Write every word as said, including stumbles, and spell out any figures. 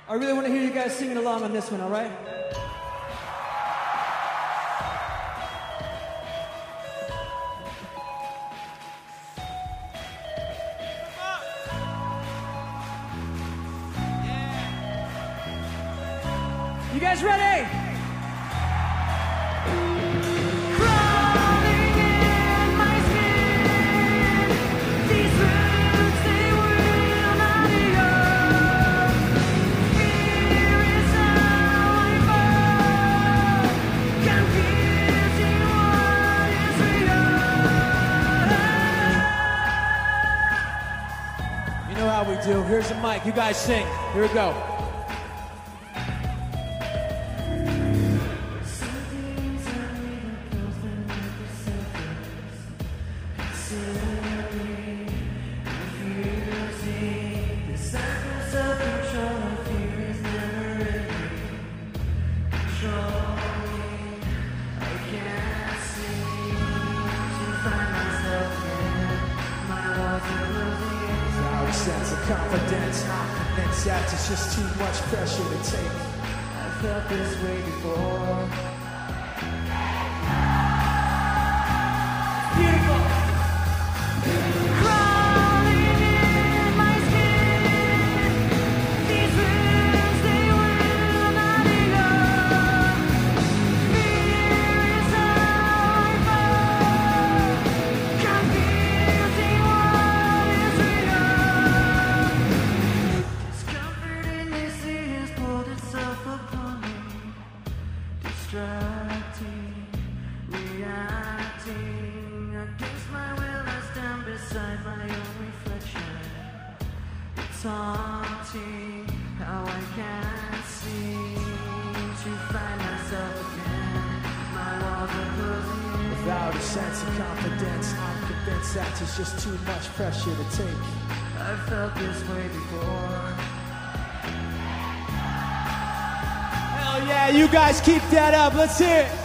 I really want to hear you guys singing along on this one, all right? You guys ready? You know how we do. Here's the mic. You guys sing. Here we go. Sense of confidence, I'm convinced that it's just too much pressure to take. I felt this way before. Beautiful. Crawling in my skin, these wounds they will not enough. Fear is how I fall, confusing what is real. Distracting, reacting against my will. I stand beside my own reflection. It's haunting how I can't seem to find myself again. My walls are closing in. Without a sense of confidence, I'm convinced that it's just too much pressure to take. I've felt this way before. Yeah, you guys keep that up. Let's hear it.